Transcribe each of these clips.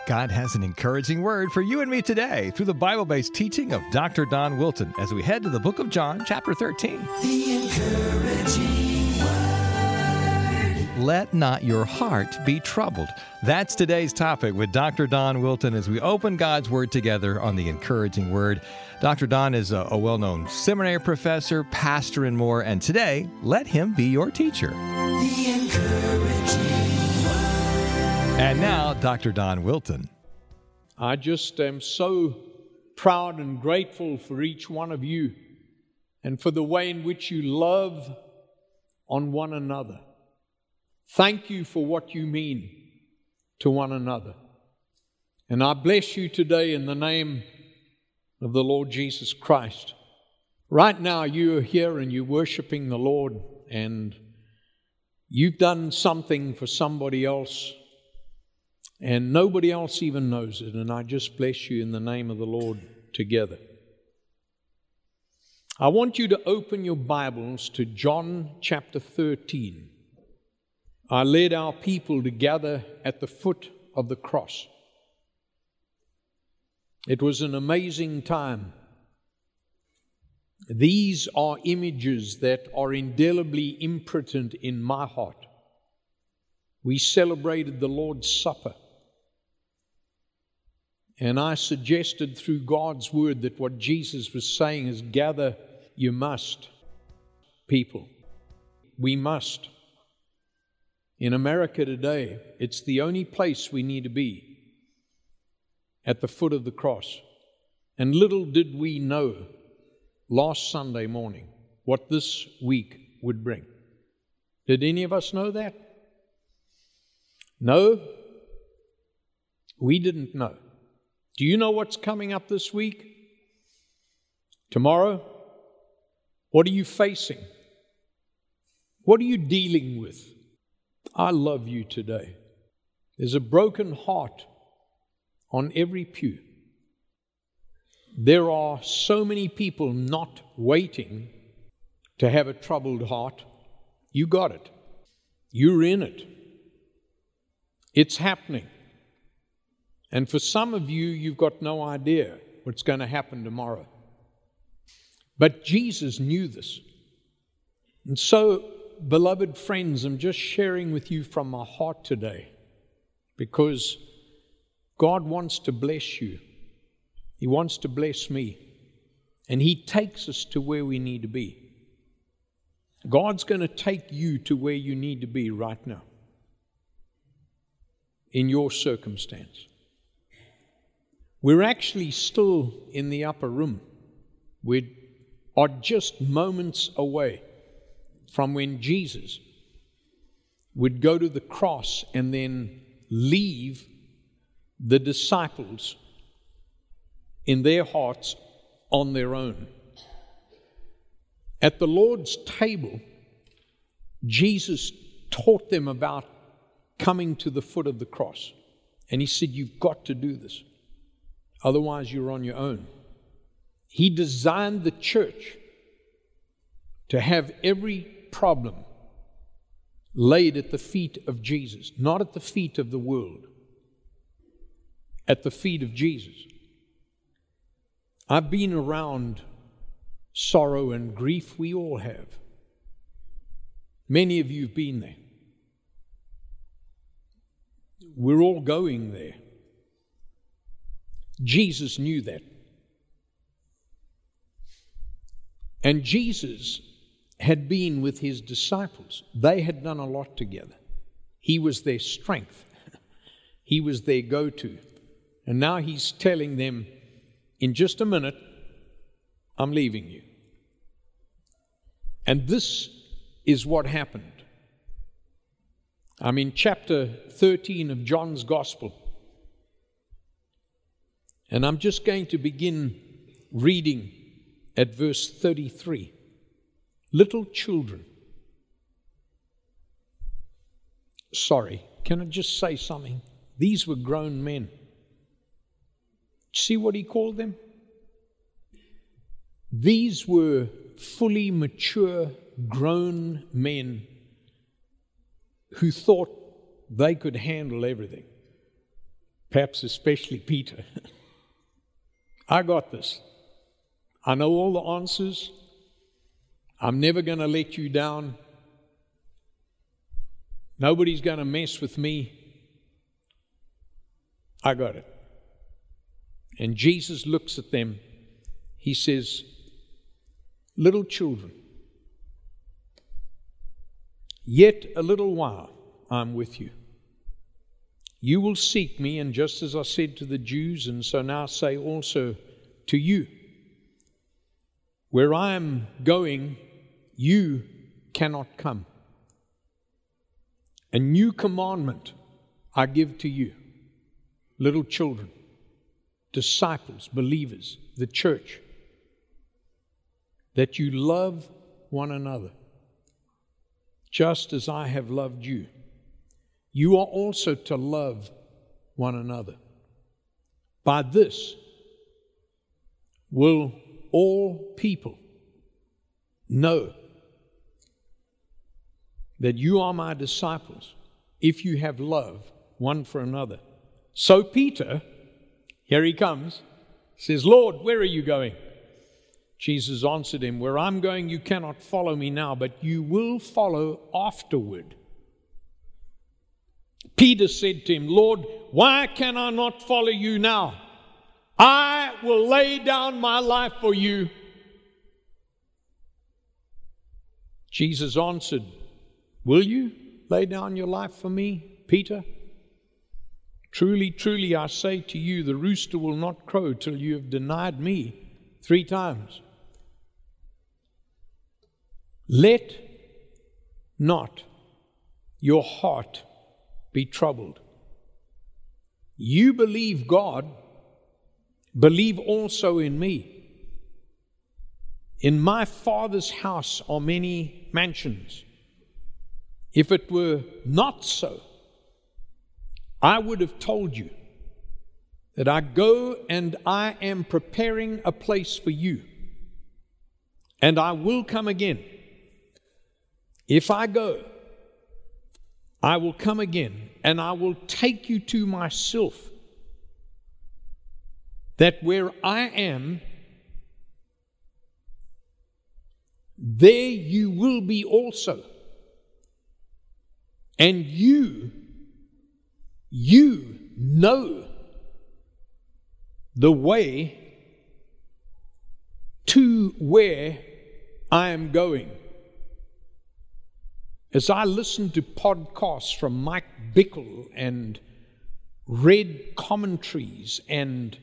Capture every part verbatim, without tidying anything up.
God has an encouraging word for you and me today through the Bible-based teaching of Doctor Don Wilton as we head to the book of John, chapter thirteen. The encouraging word. Let not your heart be troubled. That's today's topic with Doctor Don Wilton as we open God's Word together on the encouraging word. Doctor Don is a, a well-known seminary professor, pastor, and more, and today, let him be your teacher. The encouraging word. And now, Doctor Don Wilton. I just am so proud and grateful for each one of you and for the way in which you love on one another. Thank you for what you mean to one another. And I bless you today in the name of the Lord Jesus Christ. Right now you are here and you're worshiping the Lord, and you've done something for somebody else and nobody else even knows it. And I just bless you in the name of the Lord together. I want you to open your Bibles to John chapter thirteen. I led our people to gather at the foot of the cross. It was an amazing time. These are images that are indelibly imprinted in my heart. We celebrated the Lord's Supper. And I suggested through God's Word that what Jesus was saying is, gather you must, people. We must. In America today, it's the only place we need to be, at the foot of the cross. And little did we know last Sunday morning what this week would bring. Did any of us know that? No, we didn't know. Do you know what's coming up this week? Tomorrow? What are you facing? What are you dealing with? I love you today. There's a broken heart on every pew. There are so many people not waiting to have a troubled heart. You got it. You're in it. It's happening. And for some of you, you've got no idea what's going to happen tomorrow. But Jesus knew this. And so, beloved friends, I'm just sharing with you from my heart today, because God wants to bless you. He wants to bless me. And He takes us to where we need to be. God's going to take you to where you need to be right now, in your circumstance. We're actually still in the upper room. We are just moments away from when Jesus would go to the cross and then leave the disciples in their hearts on their own. At the Lord's table, Jesus taught them about coming to the foot of the cross. And He said, you've got to do this. Otherwise, you're on your own. He designed the church to have every problem laid at the feet of Jesus, not at the feet of the world, at the feet of Jesus. I've been around sorrow and grief. We all have. Many of you have been there. We're all going there. Jesus knew that. And Jesus had been with His disciples. They had done a lot together. He was their strength. He was their go-to. And now He's telling them, in just a minute, I'm leaving you. And this is what happened. I'm in chapter thirteen of John's Gospel. And I'm just going to begin reading at verse thirty-three. Little children. Sorry, can I just say something? These were grown men. See what He called them? These were fully mature, grown men who thought they could handle everything. perhaps especially Peter. I got this. I know all the answers. I'm never going to let you down. Nobody's going to mess with me. I got it. And Jesus looks at them. He says, little children, yet a little while I'm with you. You will seek me, and just as I said to the Jews, and so now say also to you, where I am going, you cannot come. A new commandment I give to you, little children, disciples, believers, the church, that you love one another, just as I have loved you. You are also to love one another. By this will all people know that you are my disciples, if you have love one for another. So Peter, here he comes, says, Lord, where are you going? Jesus answered him, where I'm going, you cannot follow me now, but you will follow afterward. Peter said to him, Lord, why can I not follow you now? I will lay down my life for you. Jesus answered, will you lay down your life for me, Peter? Truly, truly, I say to you, the rooster will not crow till you have denied me three times. Let not your heart be troubled. You believe God, believe also in me. In my Father's house are many mansions. If it were not so, I would have told you that I go and I am preparing a place for you, and I will come again. If I go, I will come again, and I will take you to myself, that where I am, there you will be also. And you, you know the way to where I am going. As I listened to podcasts from Mike Bickle and read commentaries and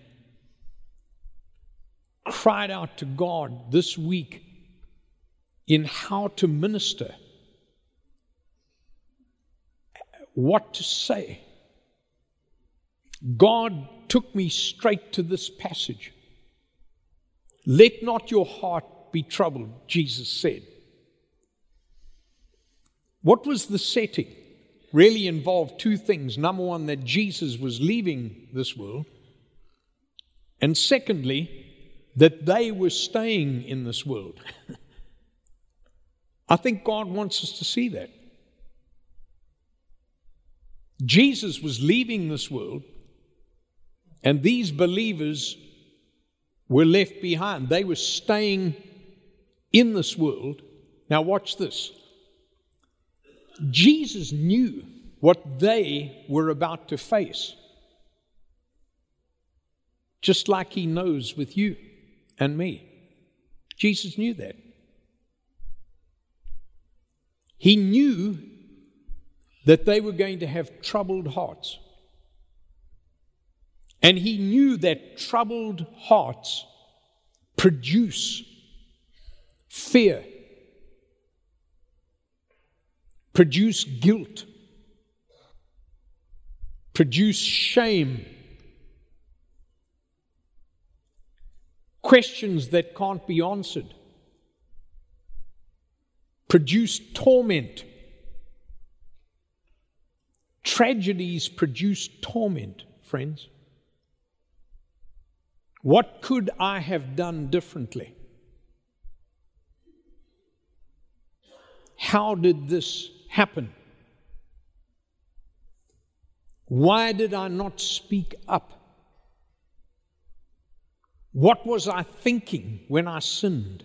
cried out to God this week in how to minister, what to say, God took me straight to this passage. Let not your heart be troubled, Jesus said. What was the setting? Really involved two things. Number one, that Jesus was leaving this world. And secondly, that they were staying in this world. I think God wants us to see that. Jesus was leaving this world, and these believers were left behind. They were staying in this world. Now watch this. Jesus knew what they were about to face, just like he knows with you and me. Jesus knew that. He knew that they were going to have troubled hearts. And he knew that troubled hearts produce fear, produce guilt, produce shame, questions that can't be answered, produce torment. Tragedies produce torment, friends. What could I have done differently? How did this happen? Why did I not speak up? What was I thinking when I sinned?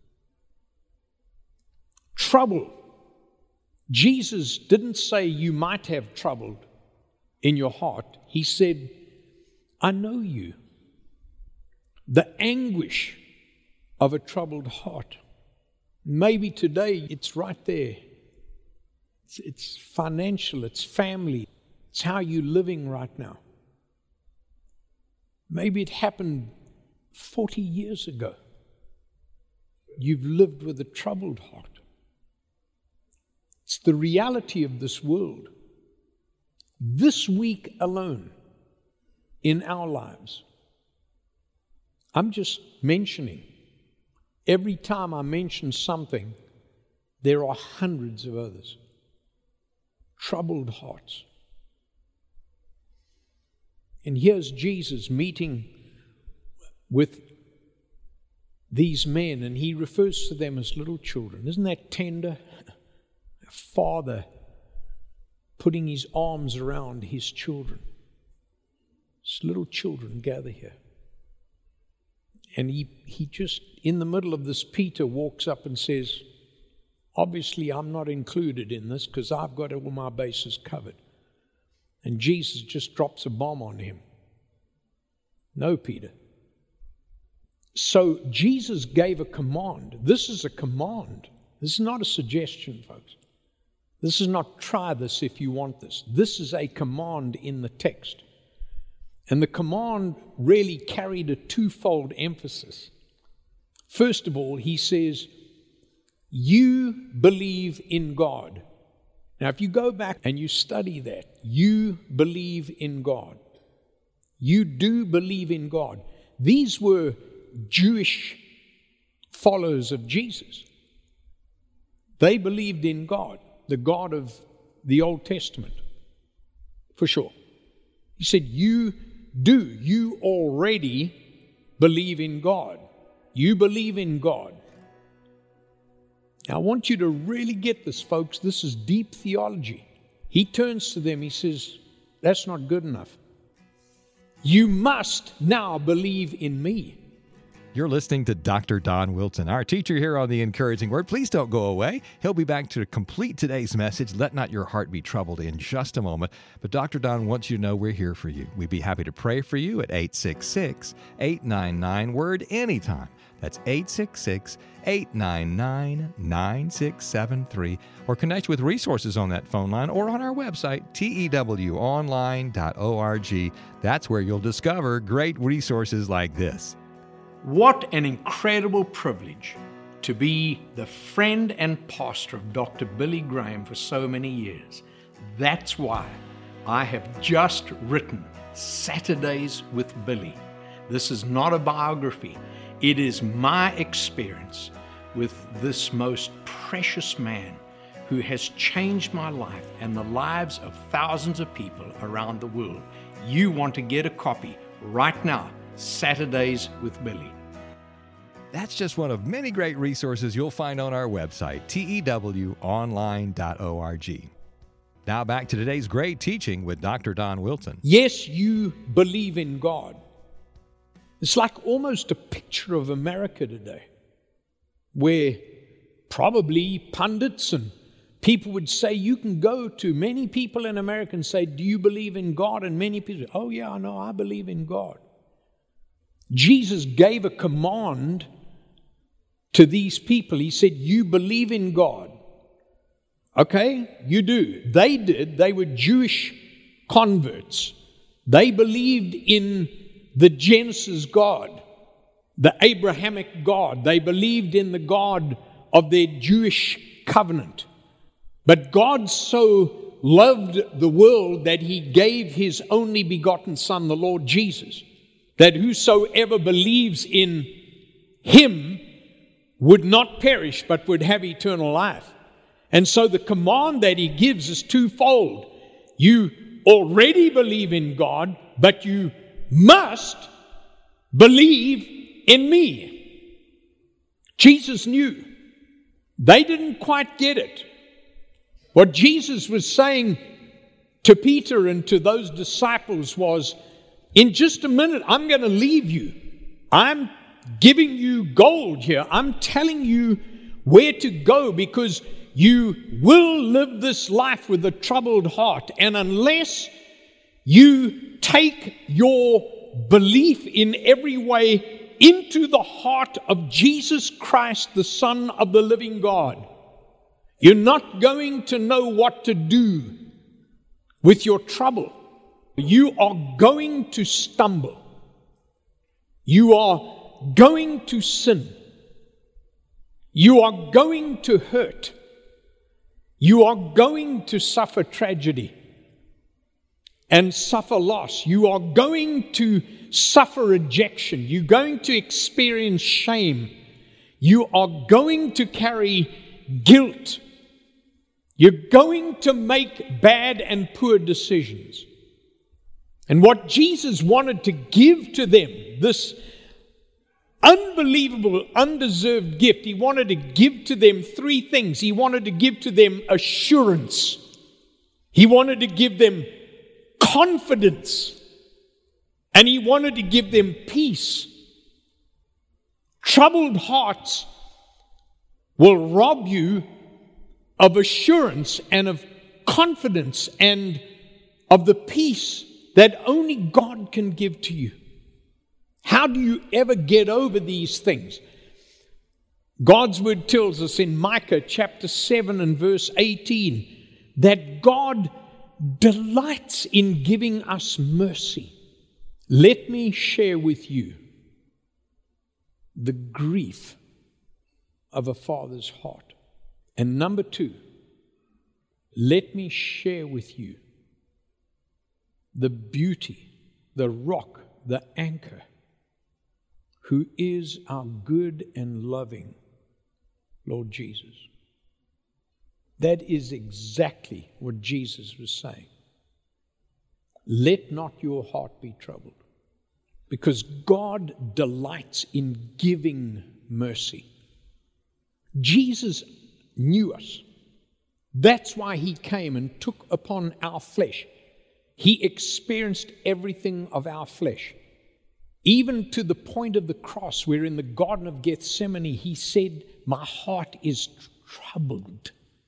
Trouble. Jesus didn't say you might have trouble in your heart. He said, I know you. The anguish of a troubled heart. Maybe today it's right there. It's, it's financial, it's family, it's how you're living right now. Maybe it happened forty years ago. You've lived with a troubled heart. It's the reality of this world. This week alone, in our lives, I'm just mentioning, every time I mention something, there are hundreds of others. Troubled hearts. And here's Jesus meeting with these men, and he refers to them as little children. Isn't that tender? A father putting his arms around his children. His little children gather here. And he, he just, in the middle of this, Peter walks up and says, obviously I'm not included in this because I've got all my bases covered. And Jesus just drops a bomb on him. No, Peter. So Jesus gave a command. This is a command. This is not a suggestion, folks. This is not try this if you want this. This is a command in the text. And the command really carried a twofold emphasis. First of all, he says, you believe in God. Now, if you go back and you study that, you believe in God. You do believe in God. These were Jewish followers of Jesus. They believed in God, the God of the Old Testament, for sure. He said, you do. You already believe in God. You believe in God. Now, I want you to really get this, folks. This is deep theology. He turns to them. He says, that's not good enough. You must now believe in me. You're listening to Doctor Don Wilton, our teacher here on The Encouraging Word. Please don't go away. He'll be back to complete today's message, Let Not Your Heart Be Troubled, in just a moment. But Doctor Don wants you to know we're here for you. We'd be happy to pray for you at eight six six, eight nine nine, WORD anytime. That's eight six six, eight nine nine, nine six seven three. Or connect with resources on that phone line or on our website, T E W online dot org. That's where you'll discover great resources like this. What an incredible privilege to be the friend and pastor of Doctor Billy Graham for so many years. That's why I have just written Saturdays with Billy. This is not a biography. It is my experience with this most precious man who has changed my life and the lives of thousands of people around the world. You want to get a copy right now. Saturdays with Billy. That's just one of many great resources you'll find on our website, T E W online dot org. Now back to today's great teaching with Doctor Don Wilton. Yes, you believe in God. It's like almost a picture of America today, where probably pundits and people would say, you can go to many people in America and say, do you believe in God? And many people say, oh yeah, I know, I believe in God. Jesus gave a command to these people. He said, you believe in God. Okay, you do. They did. They were Jewish converts. They believed in the Genesis God, the Abrahamic God. They believed in the God of their Jewish covenant. But God so loved the world that He gave His only begotten Son, the Lord Jesus, that whosoever believes in Him would not perish, but would have eternal life. And so the command that He gives is twofold. You already believe in God, but you must believe in me. Jesus knew. They didn't quite get it. What Jesus was saying, to Peter and to those disciples was, in just a minute, I'm going to leave you. I'm giving you gold here. I'm telling you where to go, because you will live this life with a troubled heart. And unless you take your belief in every way into the heart of Jesus Christ, the Son of the living God, you're not going to know what to do with your trouble. You are going to stumble. You are going to sin. You are going to hurt. You are going to suffer tragedy and suffer loss. You are going to suffer rejection. You're going to experience shame. You are going to carry guilt. You're going to make bad and poor decisions. And what Jesus wanted to give to them, this unbelievable, undeserved gift, He wanted to give to them three things. He wanted to give to them assurance. He wanted to give them confidence. And He wanted to give them peace. Troubled hearts will rob you of assurance and of confidence and of the peace that only God can give to you. How do you ever get over these things? God's word tells us in Micah chapter seven and verse eighteen that God delights in giving us mercy. Let me share with you the grief of a father's heart. And number two, let me share with you the beauty, the rock, the anchor, who is our good and loving Lord Jesus. That is exactly what Jesus was saying. Let not your heart be troubled, because God delights in giving mercy. Jesus knew us. That's why He came and took upon our flesh. He experienced everything of our flesh. Even to the point of the cross, where in the Garden of Gethsemane He said, my heart is troubled.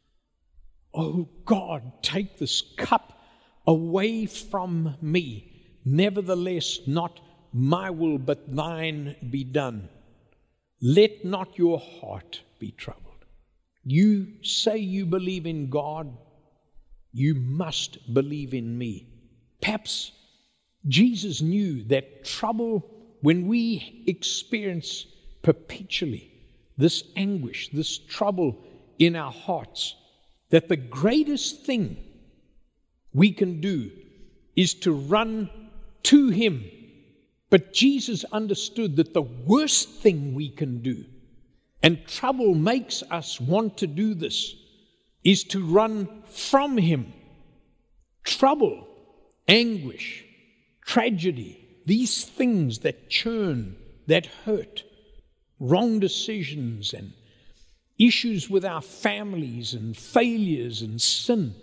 Oh God, take this cup away from me. Nevertheless, not my will, but thine be done. Let not your heart be troubled. You say you believe in God, you must believe in me. Perhaps Jesus knew that trouble, when we experience perpetually this anguish, this trouble in our hearts, that the greatest thing we can do is to run to Him. But Jesus understood that the worst thing we can do, and trouble makes us want to do this, is to run from Him. Trouble, anguish, tragedy, these things that churn, that hurt, wrong decisions and issues with our families and failures and sin,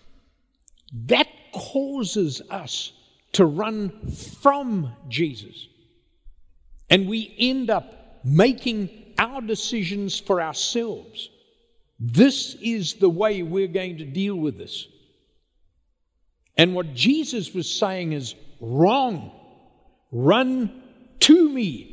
that causes us to run from Jesus. And we end up making our decisions for ourselves. This is the way we're going to deal with this. And what Jesus was saying is wrong. Run to me.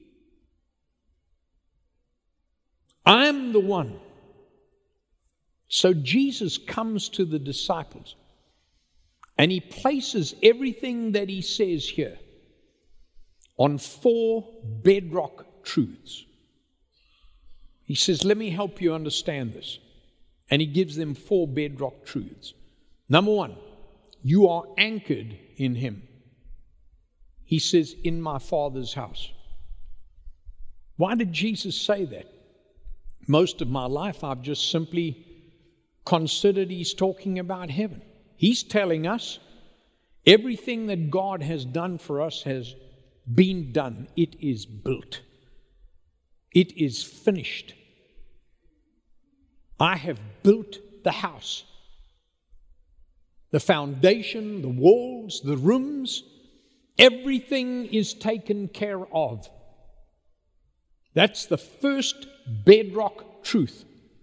I'm the one. So Jesus comes to the disciples and He places everything that He says here on four bedrock truths. He says, let me help you understand this. And He gives them four bedrock truths. Number one, you are anchored in Him. He says, in my Father's house. Why did Jesus say that? Most of my life, I've just simply considered He's talking about heaven. He's telling us everything that God has done for us has been done. It is built. It is finished. I have built the house. The foundation, the walls, the rooms, everything is taken care of. That's the first bedrock truth.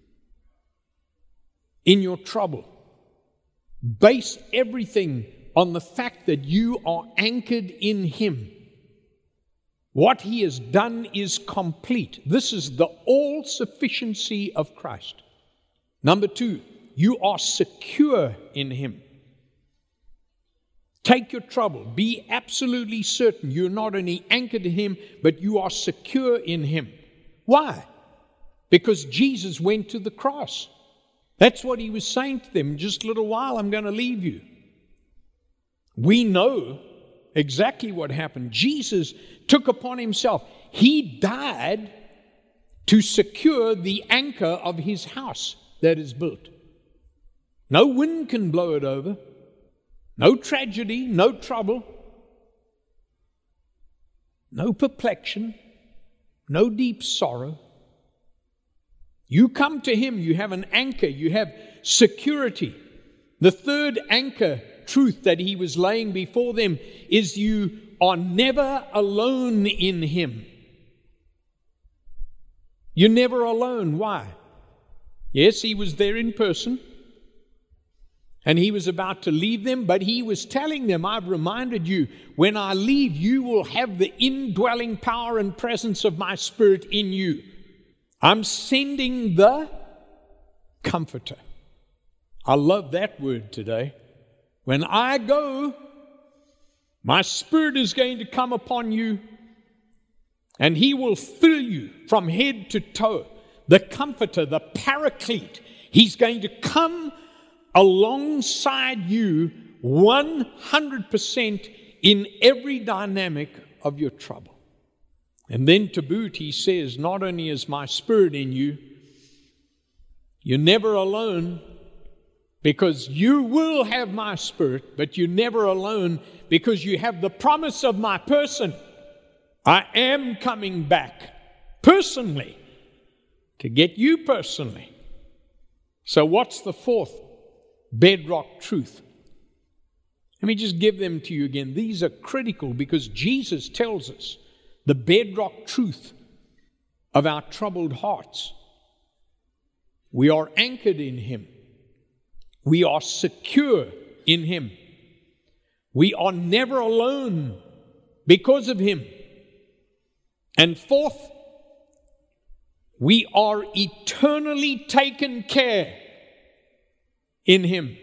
In your trouble, base everything on the fact that you are anchored in Him. What He has done is complete. This is the all-sufficiency of Christ. Number two, you are secure in Him. Take your trouble. Be absolutely certain you're not only anchored in Him, but you are secure in Him. Why? Because Jesus went to the cross. That's what He was saying to them. Just a little while, I'm going to leave you. We know exactly what happened. Jesus took upon Himself. He died to secure the anchor of His house that is built. No wind can blow it over. No tragedy, no trouble, no perplexion, no deep sorrow. You come to Him, you have an anchor, you have security. The third anchor truth that He was laying before them is you are never alone in Him. You're never alone. Why? Yes, He was there in person. And He was about to leave them, but He was telling them, I've reminded you, when I leave, you will have the indwelling power and presence of my Spirit in you. I'm sending the Comforter. I love that word today. When I go, my Spirit is going to come upon you, and He will fill you from head to toe. The Comforter, the Paraclete, He's going to come alongside you one hundred percent in every dynamic of your trouble. And then to boot, He says, not only is my Spirit in you, you're never alone because you will have my Spirit, but you're never alone because you have the promise of my person. I am coming back personally to get you personally. So what's the fourth bedrock truth? Let me just give them to you again. These are critical because Jesus tells us the bedrock truth of our troubled hearts. We are anchored in Him. We are secure in Him. We are never alone because of Him. And fourth, we are eternally taken care in Him.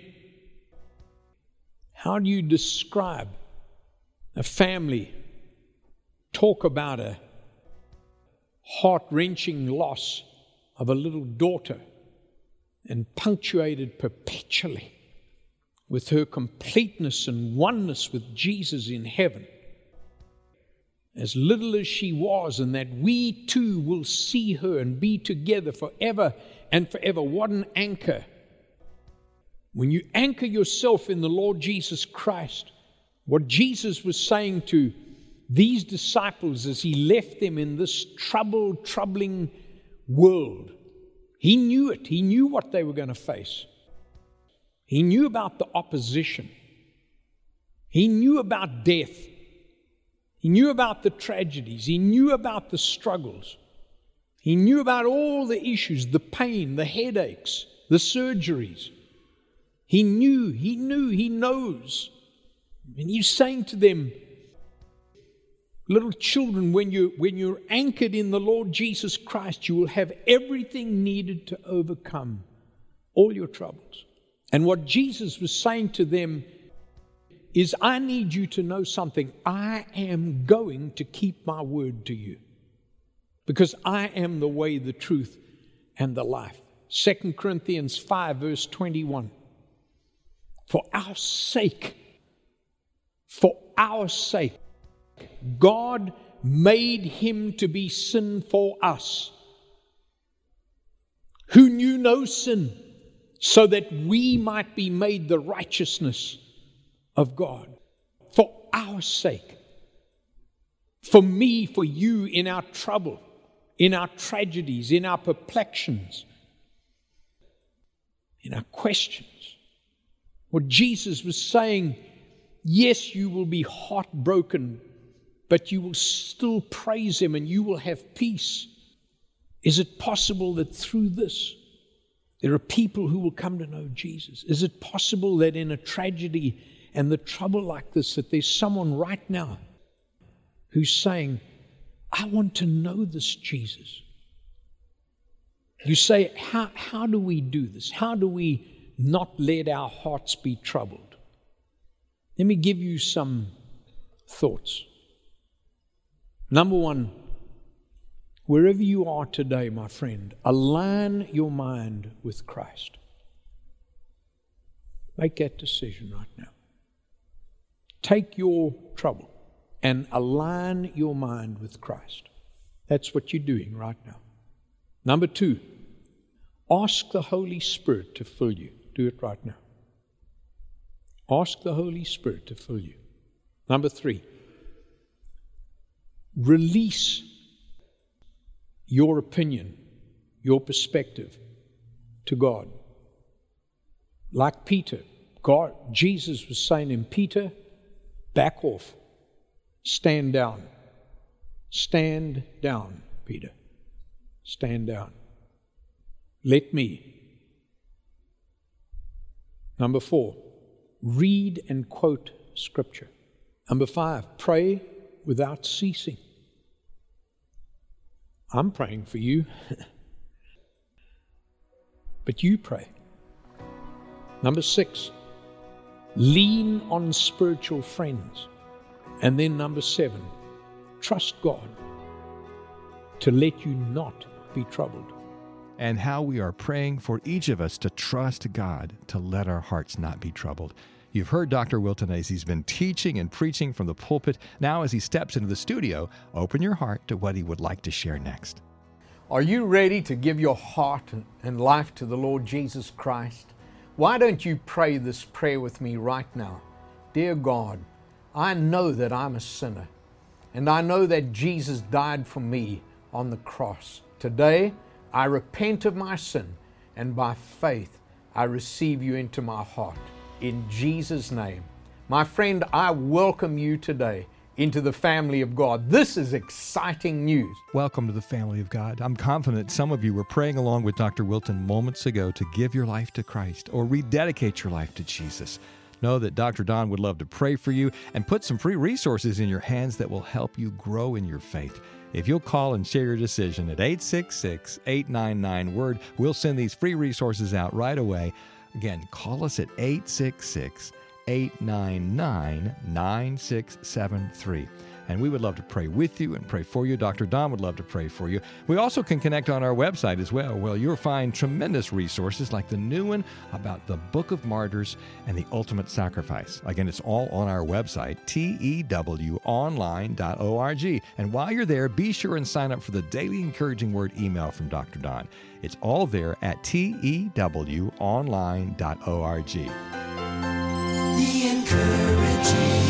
How do you describe a family talk about a heart-wrenching loss of a little daughter and punctuated perpetually with her completeness and oneness with Jesus in heaven? As little as she was, and that we too will see her and be together forever and forever. What an anchor. When you anchor yourself in the Lord Jesus Christ, what Jesus was saying to these disciples as He left them in this troubled, troubling world, He knew it. He knew what they were going to face. He knew about the opposition. He knew about death. He knew about the tragedies. He knew about the struggles. He knew about all the issues, the pain, the headaches, the surgeries. He knew, he knew, he knows. And He's saying to them, little children, when, you, when you're anchored in the Lord Jesus Christ, you will have everything needed to overcome all your troubles. And what Jesus was saying to them is, I need you to know something. I am going to keep my word to you because I am the way, the truth, and the life. Second Corinthians five, verse twenty-one. For our sake, for our sake, God made Him to be sin for us, who knew no sin, so that we might be made the righteousness of God. For our sake. For me, for you, in our trouble, in our tragedies, in our perplexions, in our questions. What Jesus was saying, yes, you will be heartbroken, but you will still praise Him and you will have peace. Is it possible that through this, there are people who will come to know Jesus? Is it possible that in a tragedy and the trouble like this, that there's someone right now who's saying, I want to know this Jesus? You say, how, how do we do this? How do we not let our hearts be troubled? Let me give you some thoughts. Number one, wherever you are today, my friend, align your mind with Christ. Make that decision right now. Take your trouble and align your mind with Christ. That's what you're doing right now. Number two, ask the Holy Spirit to fill you. Do it right now. Ask the Holy Spirit to fill you. Number three, release your opinion, your perspective to God. Like Peter, God, Jesus was saying to him, Peter, back off. Stand down. Stand down, Peter. Stand down. Let me. Number four, read and quote Scripture. Number five, pray without ceasing. I'm praying for you, but you pray. Number six, lean on spiritual friends. And then number seven, trust God to let you not be troubled. And how we are praying for each of us to trust God to let our hearts not be troubled. You've heard Doctor Wilton as he's been teaching and preaching from the pulpit. Now, as he steps into the studio, open your heart to what he would like to share next. Are you ready to give your heart and life to the Lord Jesus Christ? Why don't you pray this prayer with me right now? Dear God, I know that I'm a sinner, and I know that Jesus died for me on the cross. Today, I repent of my sin, and by faith, I receive you into my heart. In Jesus' name. My friend, I welcome you today into the family of God. This is exciting news. Welcome to the family of God. I'm confident some of you were praying along with Doctor Wilton moments ago to give your life to Christ or rededicate your life to Jesus. Know that Doctor Don would love to pray for you and put some free resources in your hands that will help you grow in your faith. If you'll call and share your decision at eight six six, eight nine nine, WORD, we'll send these free resources out right away. Again, call us at eight six six, eight nine nine, nine six seven three. And we would love to pray with you and pray for you. Doctor Don would love to pray for you. We also can connect on our website as well, where you'll find tremendous resources like the new one about the Book of Martyrs and the Ultimate Sacrifice. Again, it's all on our website, T E W online dot org. And while you're there, be sure and sign up for the Daily Encouraging Word email from Doctor Don. It's all there at T E W online dot org. The Encouraging